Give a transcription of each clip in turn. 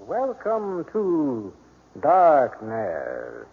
Welcome to Darkness.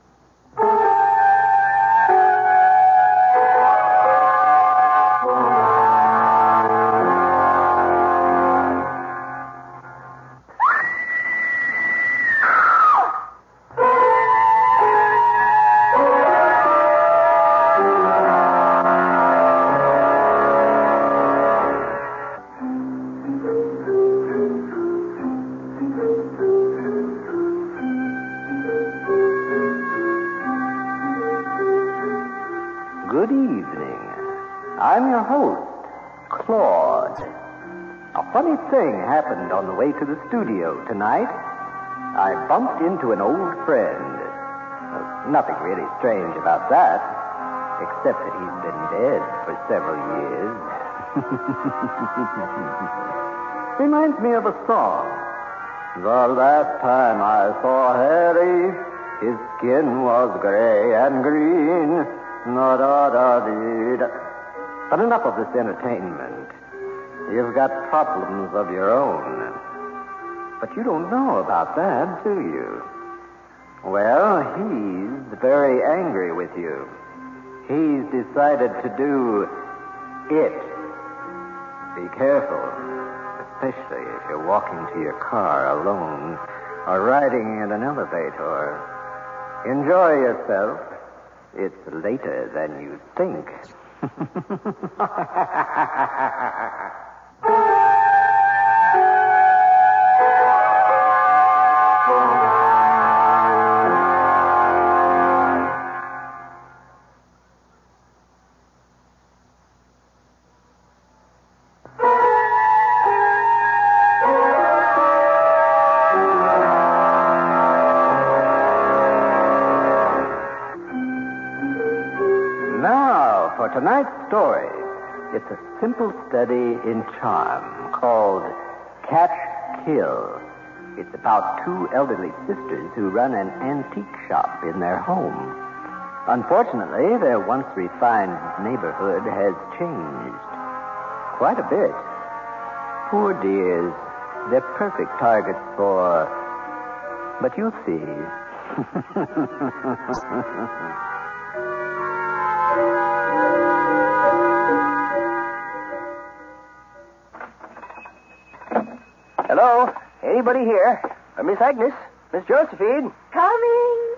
Good evening. I'm your host, Claude. A funny thing happened on the way to the studio tonight. I bumped into an old friend. Nothing really strange about that, except that he's been dead for several years. Reminds me of a song. The last time I saw Harry, his skin was gray and green. But enough of this entertainment. You've got problems of your own. But you don't know about that, do you? Well, he's very angry with you. He's decided to do it. Be careful, especially if you're walking to your car alone or riding in an elevator. Enjoy yourself. It's later than you think. Now, for tonight's story, it's a simple study in charm called Catch Kill. It's about two elderly sisters who run an antique shop in their home. Unfortunately, their once refined neighborhood has changed quite a bit. Poor dears, they're perfect targets for... But you'll see. Hello? Anybody here? Miss Agnes? Miss Josephine? Coming.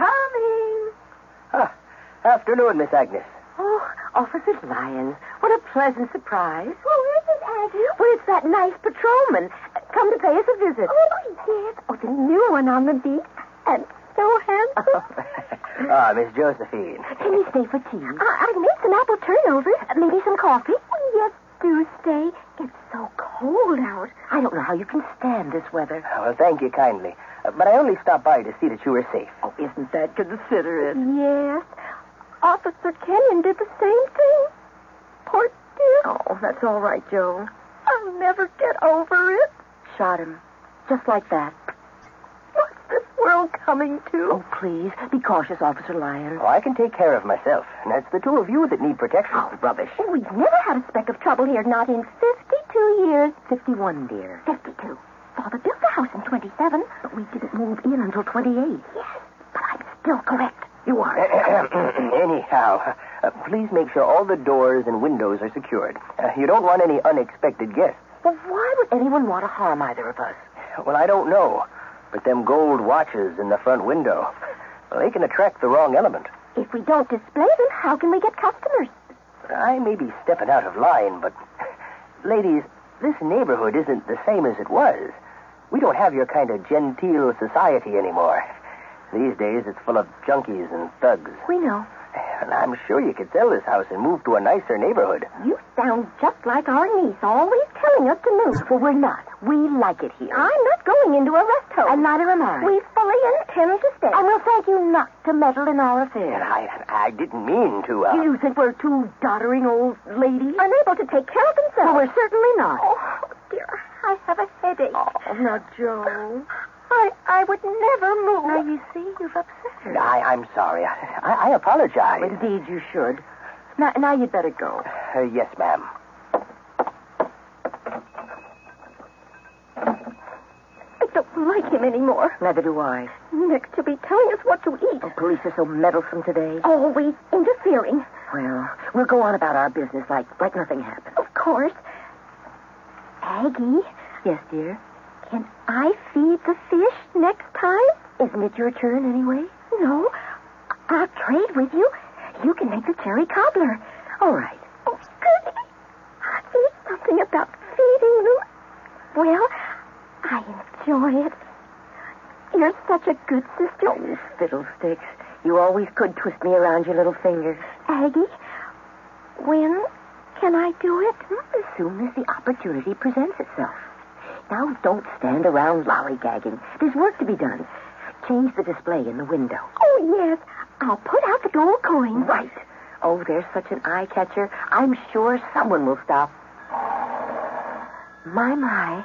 Afternoon, Miss Agnes. Oh, Officer Lyons, what a pleasant surprise. Who is it, Agnes? Well, it's that nice patrolman. Come to pay us a visit. Oh, yes. Oh, the new one on the beat. And so handsome. Miss Josephine. Can you stay for tea? I've made some apple turnovers. Maybe some coffee? Oh, yes, do stay. It's so cold out. I don't know how you can stand this weather. Well, thank you kindly. But I only stopped by to see that you were safe. Oh, isn't that considerate? Yes. Officer Kenyon did the same thing. Poor dear. Oh, that's all right, Joe. I'll never get over it. Shot him. Just like that. What's this world coming to? Oh, please, be cautious, Officer Lyons. Oh, I can take care of myself. And it's the two of you that need protection. Oh, rubbish. Oh, we've never had a speck of trouble here, not in 52 years. 51, dear. 52. Father built the house in 27. But we didn't move in until 28. Yes, but I'm still correct. You are. Anyhow, please make sure all the doors and windows are secured. You don't want any unexpected guests. Well, why would anyone want to harm either of us? Well, I don't know. But them gold watches in the front window, well, they can attract the wrong element. If we don't display them, how can we get customers? I may be stepping out of line, but... Ladies, this neighborhood isn't the same as it was. We don't have your kind of genteel society anymore. These days, it's full of junkies and thugs. We know. And I'm sure you could sell this house and move to a nicer neighborhood. You sound just like our niece, always telling us to move. Well, we're not. We like it here. I'm not going into a rest home. And neither am I. We fully intend to stay. And we'll thank you not to meddle in our affairs. And I didn't mean to, You think we're two doddering old ladies? Unable to take care of themselves. Well, we're certainly not. Oh, dear, I have a headache. Oh, now, Joe. I would never move. Now, you see, you've upset her. I'm sorry. I apologize. Indeed, you should. Now you'd better go. Yes, ma'am. I don't don't like him anymore. Neither do I. Next, he'll be telling us what to eat. Oh, police are so meddlesome today. Always interfering. Well, we'll go on about our business like nothing happened. Of course. Aggie, Yes, dear? can I feed the fish next time? Isn't it your turn anyway? No. I'll trade with you. You can make the cherry cobbler. All right. Oh, goody. There's something about feeding them. Well, I enjoy it. You're such a good sister. Oh, fiddlesticks. You always could twist me around your little fingers. Aggie, when can I do it? As soon as the opportunity presents itself. Now, don't stand around lollygagging. There's work to be done. Change the display in the window. Oh, yes. I'll put out the gold coins. Right. Oh, there's such an eye-catcher. I'm sure someone will stop. My.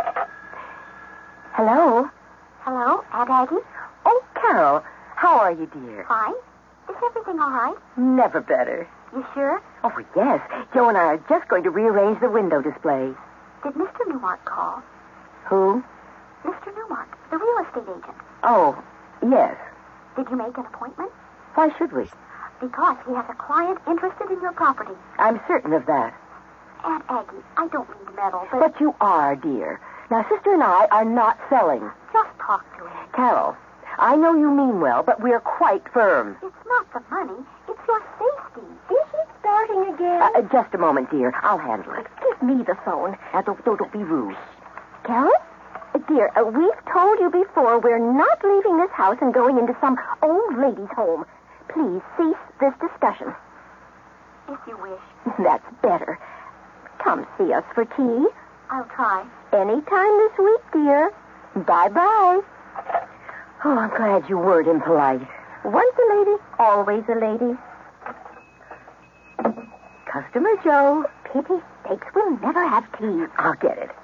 Hello? Hello, Aunt Aggie? Oh, Carol. How are you, dear? Fine. Is everything all right? Never better. You sure? Oh, yes. Joe and I are just going to rearrange the window display. Did Mr. Newmark call? Who? Mr. Newmark, the real estate agent. Oh, yes. Did you make an appointment? Why should we? Because he has a client interested in your property. I'm certain of that. Aunt Aggie, I don't mean to meddle, but But you are, dear. Now, Sister and I are not selling. just talk to him. Carol, I know you mean well, but we're quite firm. It's not the money. It's your safety. Is he starting again? Just a moment, dear. I'll handle it. Give me the phone. Now, don't be rude. Carol? Dear, we've told you before we're not leaving this house and going into some old lady's home. Please cease this discussion. If you wish. That's better. Come see us for tea. I'll try. Anytime this week, dear. Bye-bye. Oh, I'm glad you weren't impolite. Once a lady, always a lady. Customer Joe. Pity sakes, we'll never have tea. I'll get it.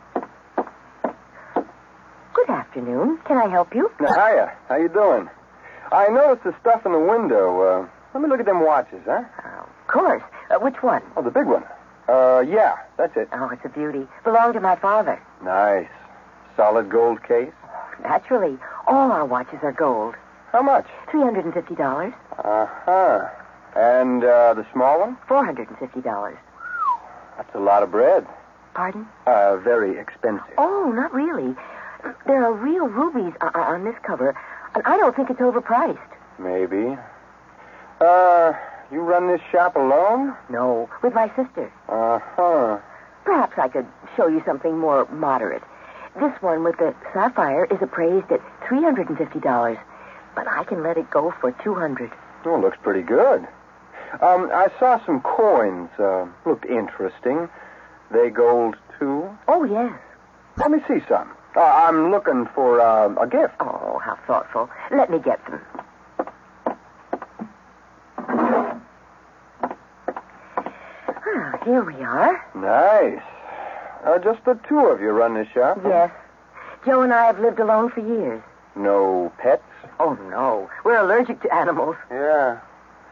Good afternoon. Can I help you? Hiya. How you doing? I noticed the stuff in the window. Let me look at them watches, huh? Of course. Which one? Oh, the big one. Yeah, that's it. Oh, it's a beauty. Belonged to my father. Nice. Solid gold case. Naturally. All our watches are gold. How much? $350. Uh-huh. And the small one? $450. That's a lot of bread. Pardon? Very expensive. Oh, not really. There are real rubies on this cover, and I don't think it's overpriced. Maybe. You run this shop alone? No, with my sister. Uh-huh. Perhaps I could show you something more moderate. This one with the sapphire is appraised at $350, but I can let it go for $200. Oh, looks pretty good. I saw some coins. Looked interesting. They gold, too? Oh, yes. Let me see some. I'm looking for a gift. Oh, how thoughtful. Let me get them. Well, here we are. Nice. Just the two of you run this shop? Yes. Joe and I have lived alone for years. No pets? Oh, no. We're allergic to animals. Yeah.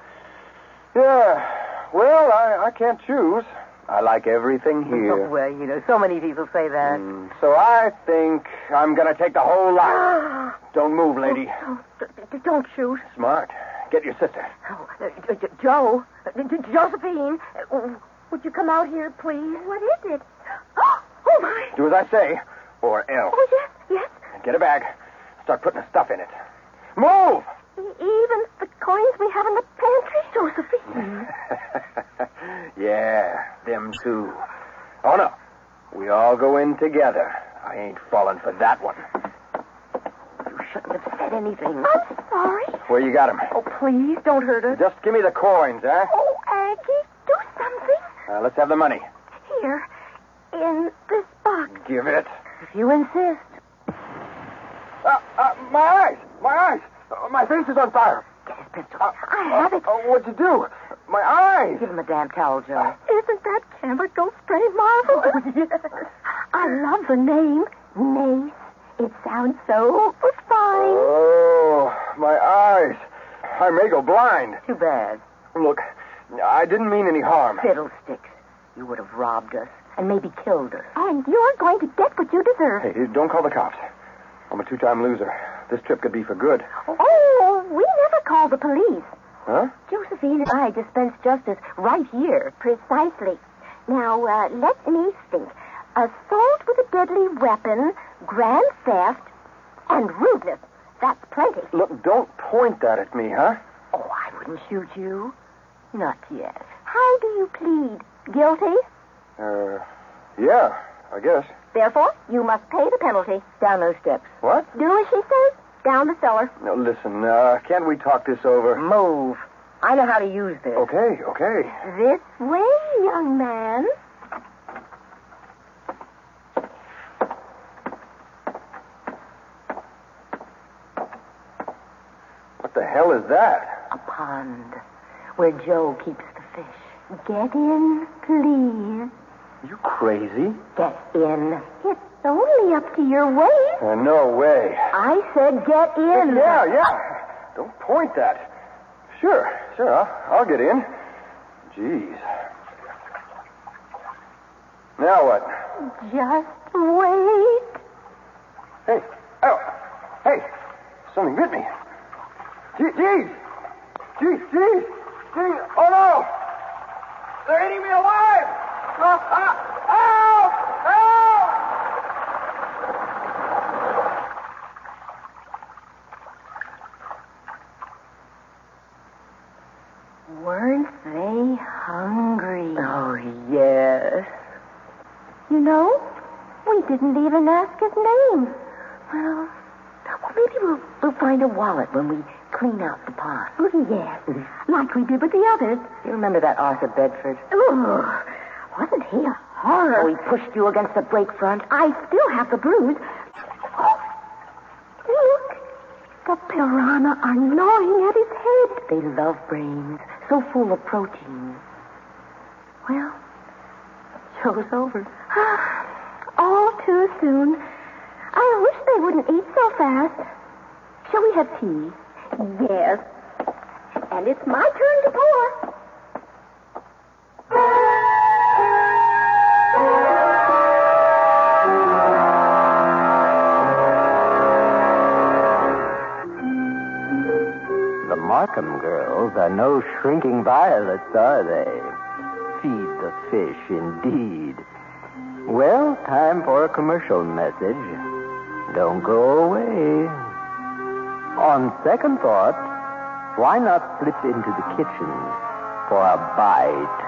Well, I can't choose. I like everything Oh, here. well, you know, so many people say that. So I think I'm going to take the whole lot. Don't move, lady. Oh, don't shoot. Smart. Get your sister. Oh, Joe. Josephine. Would you come out here, please? What is it? Oh, my. Do as I say, or else. Oh, yes. Get a bag. Start putting the stuff in it. Move! Even the coins we have in the pantry, Josephine. Yeah, them too. Oh, no. We all go in together. I ain't falling for that one. You shouldn't have said anything. I'm sorry. Where you got 'em? Oh, please, don't hurt us. Just give me the coins, huh? Oh, Aggie, do something. Let's have the money. Here, in this box. Give it. If you insist. My eyes! My eyes! My face is on fire. Get his pistol. I have it. What'd you do? My eyes! Give him a damn towel, Joe. Isn't that chemical spray marvelous? Yes. I love the name, Mace. It sounds so fine. Oh, my eyes. I may go blind. Too bad. Look, I didn't mean any harm. Fiddlesticks. You would have robbed us and maybe killed us. And you're going to get what you deserve. Hey, don't call the cops. I'm a two-time loser. This trip could be for good. Oh, we never call the police. Huh? Josephine and I dispense justice right here. Precisely. Now, let me think. Assault with a deadly weapon, grand theft, and rudeness. That's plenty. Look, don't point that at me, huh? Oh, I wouldn't shoot you. Not yet. How do you plead? Guilty? Yeah, I guess. Therefore, you must pay the penalty. Down those steps. What? Do as she says. Down the cellar. No, listen, can't we talk this over? Move. I know how to use this. Okay. This way, young man. What the hell is that? A pond where Joe keeps the fish. Get in, please. You crazy? Get in. It's only up to your waist. No way. I said get in. Yeah. Don't point that. Sure, I'll get in. Jeez. Now what? Just wait. Hey, something bit me. Jeez, oh no! They're eating me alive! Help! Weren't they hungry? Oh, yes. You know, we didn't even ask his name. Well, maybe we'll find a wallet when we clean out the pond. Oh, yes, like we did with the others. You remember that Arthur Bedford? Oh, wasn't he a horror? Oh, he pushed you against the brake front. I still have the bruise. Oh, look, the piranha are gnawing at his head. They love brains, so full of protein. Well, show's over. All too soon. I wish they wouldn't eat so fast. Shall we have tea? Yes. And it's my turn to pour. The Markham girls are no shrinking violets, are they? Feed the fish, indeed. Well, time for a commercial message. Don't go away. On second thought, why not slip into the kitchen for a bite?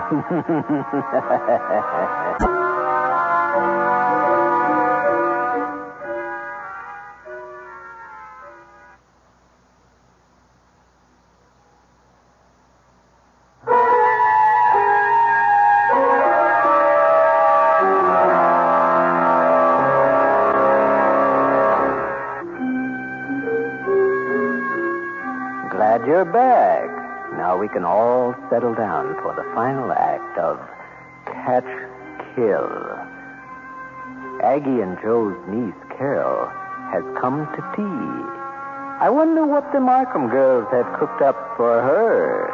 Glad you're back. Now we can all settle down for the final act of Catch Kill. Aggie and Joe's niece, Carol, has come to tea. I wonder what the Markham girls have cooked up for her.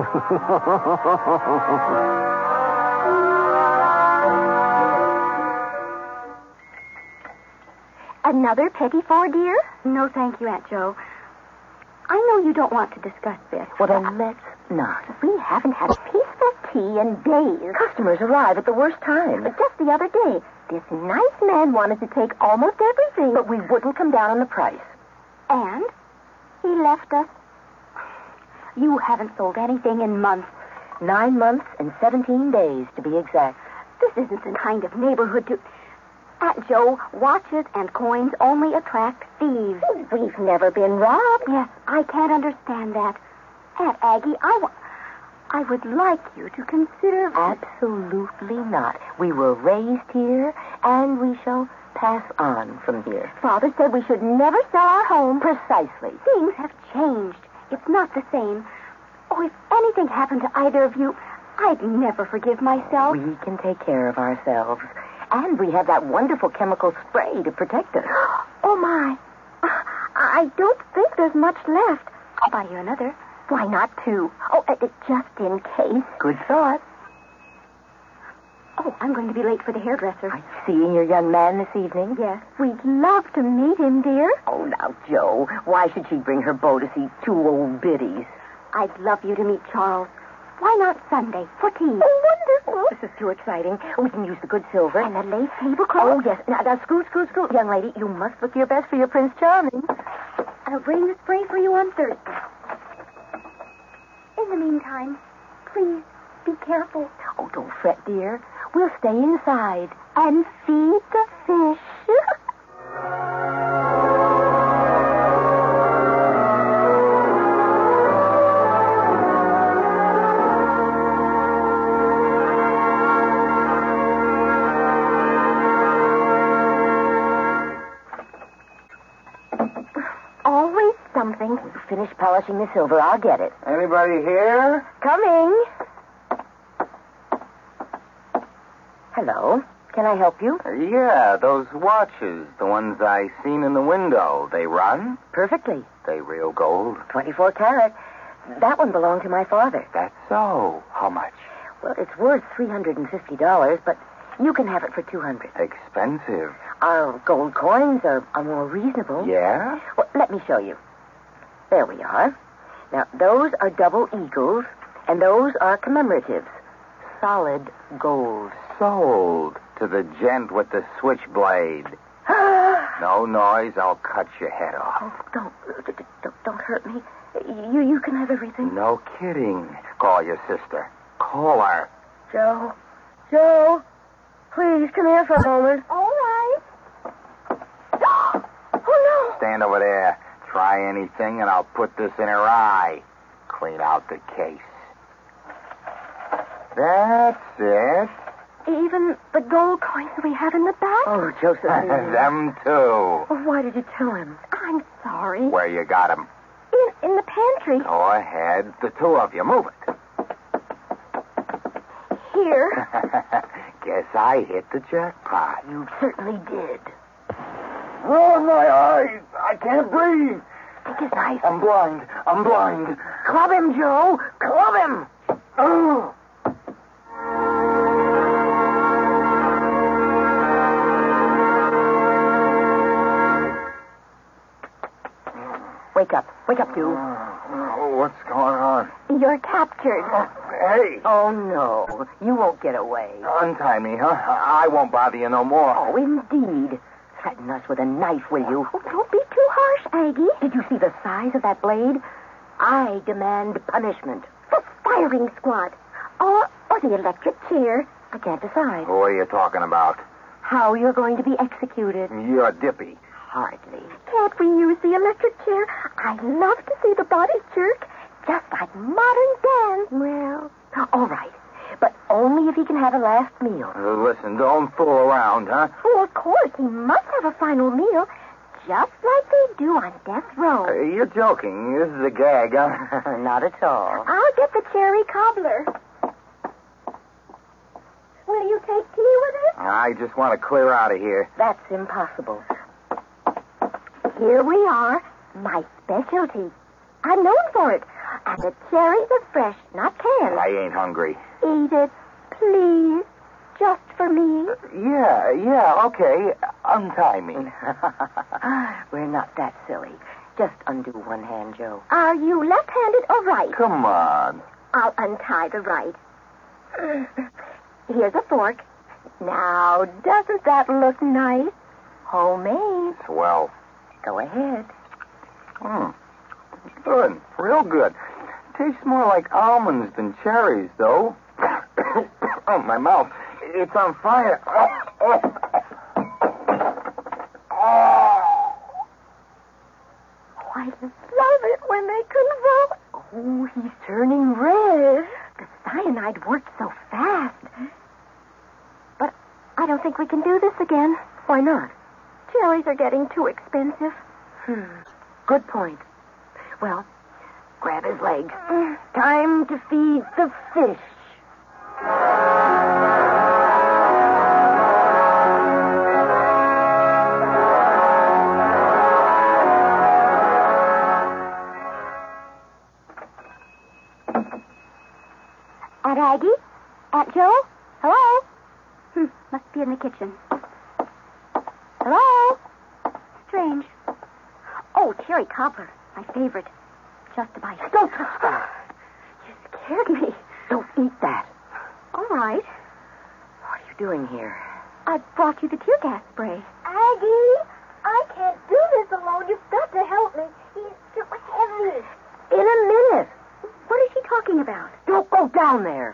Another petit four, dear? No, thank you, Aunt Jo. I know you don't want to discuss this. Well, then let's not. We haven't had a peaceful tea in days. Customers arrive at the worst time. But just the other day, this nice man wanted to take almost everything. But we wouldn't come down on the price. And he left us. You haven't sold anything in months. 9 months and 17 days, to be exact. This isn't the kind of neighborhood to... Aunt Jo, watches and coins only attract thieves. We've never been robbed. Yes, I can't understand that. Aunt Aggie, I would like you to consider... Absolutely not. We were raised here, and we shall pass on from here. Father said we should never sell our home. Precisely. Things have changed. It's not the same. Oh, if anything happened to either of you, I'd never forgive myself. We can take care of ourselves. And we have that wonderful chemical spray to protect us. Oh, my. I don't think there's much left. I'll buy you another. Why not two? Oh, just in case. Good thought. Oh, I'm going to be late for the hairdresser. Are you seeing your young man this evening? Yes. We'd love to meet him, dear. Oh, now, Joe, why should she bring her beau to see two old biddies? I'd love you to meet Charles. Why not Sunday for tea? Oh, wonderful. This is too exciting. We can use the good silver. And the lace tablecloth. Oh, yes. Now, scoot. Young lady, you must look your best for your Prince Charming. I'll bring the spray for you on Thursday. In the meantime, please be careful. Oh, don't fret, dear. We'll stay inside. And feed the fish. Always something. You finish polishing the silver. I'll get it. Anybody here? Coming. Hello. Can I help you? Yeah, those watches, the ones I seen in the window, they run? Perfectly. They real gold? 24 karat. That one belonged to my father. That's so. How much? Well, it's worth $350, but you can have it for $200. Expensive. Our gold coins are more reasonable. Yeah? Well, let me show you. There we are. Now, those are double eagles, and those are commemoratives. Solid gold. Sold to the gent with the switchblade. No noise, I'll cut your head off. Oh, don't hurt me. You can have everything. No kidding. Call your sister. Call her. Joe, please come here for a moment. All right. Oh, no. Stand over there. Try anything, and I'll put this in her eye. Clean out the case. That's it. Even the gold coins we have in the back? Oh, Josephine. Them too. Well, why did you tell him? I'm sorry. Where you got 'em? In the pantry. Go ahead. The two of you. Move it. Here. Guess I hit the jackpot. You certainly did. Oh, my eyes. I can't breathe. Take his knife. I'm blind. Club him, Joe. Club him. Oh. Wake up, you. What's going on? You're captured. Hey. Oh, no. You won't get away. Untie me, huh? I won't bother you no more. Oh, indeed. Threaten us with a knife, will you? Oh, don't be too harsh, Aggie. Did you see the size of that blade? I demand punishment. The firing squad. Or the electric chair. I can't decide. What are you talking about? How you're going to be executed. You're dippy. Hardly. Can't we use the electric chair? I'd love to see the body jerk. Just like modern dance. Well, all right. But only if he can have a last meal. Listen, don't fool around, huh? Oh, of course, he must have a final meal. Just like they do on death row. You're joking. This is a gag, huh? Not at all. I'll get the cherry cobbler. Will you take tea with us? I just want to clear out of here. That's impossible. Here we are. My specialty. I'm known for it. And the cherries are fresh, not canned. I ain't hungry. Eat it, please. Just for me. Yeah, okay. Untie me. We're not that silly. Just undo one hand, Joe. Are you left-handed or right? Come on. I'll untie the right. Here's a fork. Now, doesn't that look nice? Homemade. Swell. Go ahead. Good. Real good. Tastes more like almonds than cherries, though. Oh, my mouth. It's on fire. I love it when they convulse. Oh, he's turning red. The cyanide worked so fast. But I don't think we can do this again. Why not? Cherries are getting too expensive. Good point. Well, grab his legs. Time to feed the fish. Aunt Aggie? Aunt Joe? Hello? in the kitchen. Hello? Strange. Oh, cherry cobbler. My favorite. Just a bite. Don't touch that. You scared me. Don't eat that. All right. What are you doing here? I brought you the tear gas spray. Aggie, I can't do this alone. You've got to help me. He's too heavy. In a minute. What is she talking about? Don't go down there.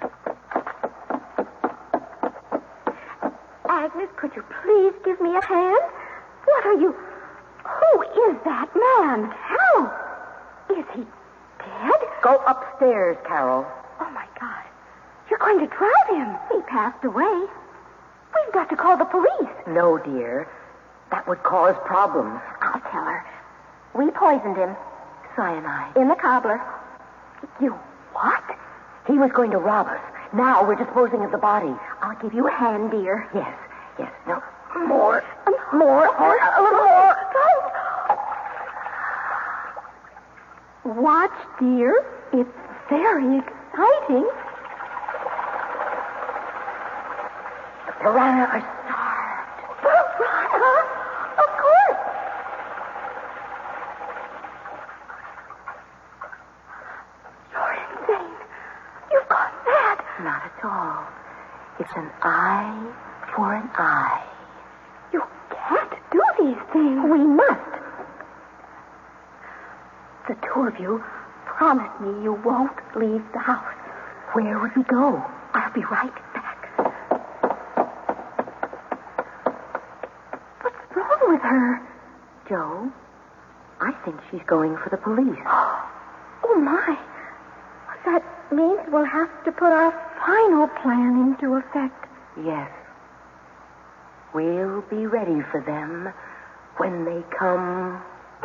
Agnes, could you please give me a hand? What are you... Who is that man? Carol! Is he dead? Go upstairs, Carol. Oh, my God. You're going to drown him. He passed away. We've got to call the police. No, dear. That would cause problems. I'll tell her. We poisoned him. Cyanide. In the cobbler. You what? He was going to rob us. Now we're disposing of the body. I'll give you a hand, dear. Yes. No. More. A little more. Watch, dear. It's very exciting. The piranha are starved. Piranha? Of course. You're insane. You've gone mad. Not at all. It's an eye for an eye. You can't do these things. We must. The two of you promise me you won't leave the house. Where would we go? I'll be right back. What's wrong with her? Joe, I think she's going for the police. Oh, my. That means we'll have to put our final plan into effect. Yes. We'll be ready for them when they come.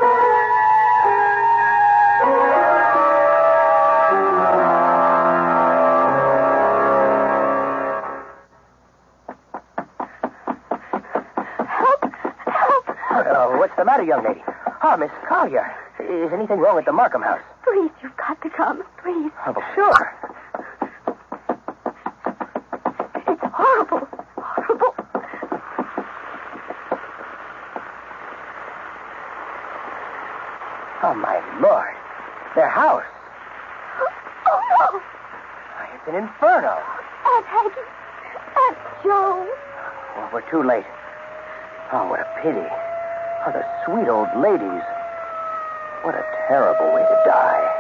What's the matter, young lady? Oh, Miss Collier. Is anything wrong at the Markham house? Please, you've got to come. Please. Oh, well, sure. It's horrible. Horrible. Oh, my Lord. Their house. Oh, no. Why, it's an inferno. Aunt Aggie. Aunt Joe. Well, we're too late. Oh, what a pity. Oh, the sweet old ladies. What a terrible way to die.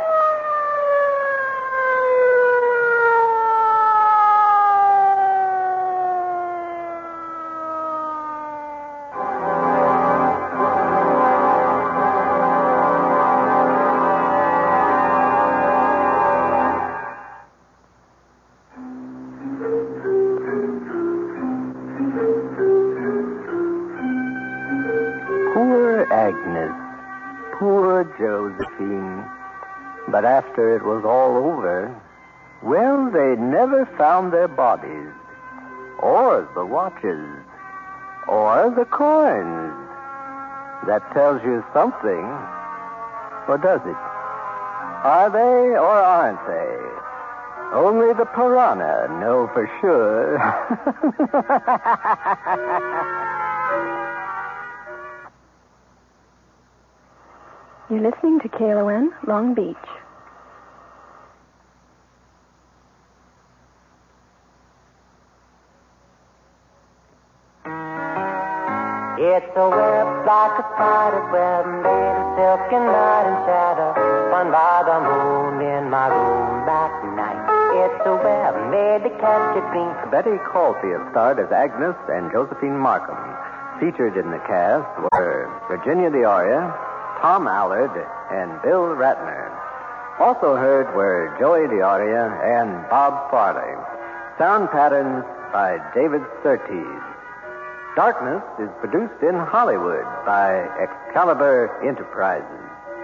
Agnes. Poor Josephine. But after it was all over, well, they never found their bodies, or the watches, or the coins. That tells you something, or does it? Are they or aren't they? Only the piranha know for sure. You're listening to KLON, Long Beach. It's a web like a spider web made of silk and light and shadow, spun by the moon in my room that night. It's a web made to catch a dream. Betty Caulfield starred as Agnes and Josephine Markham. Featured in the cast were Virginia D'Auria, Tom Allard, and Bill Ratner. Also heard were Joey D'Auria and Bob Farley. Sound patterns by David Surtees. Darkness is produced in Hollywood by Excalibur Enterprises.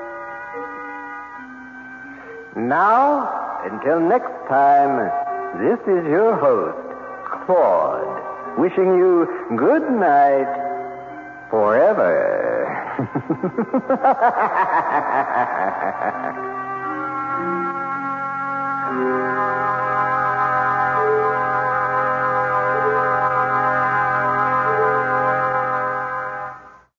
Now, until next time, this is your host, Claude, wishing you good night forever.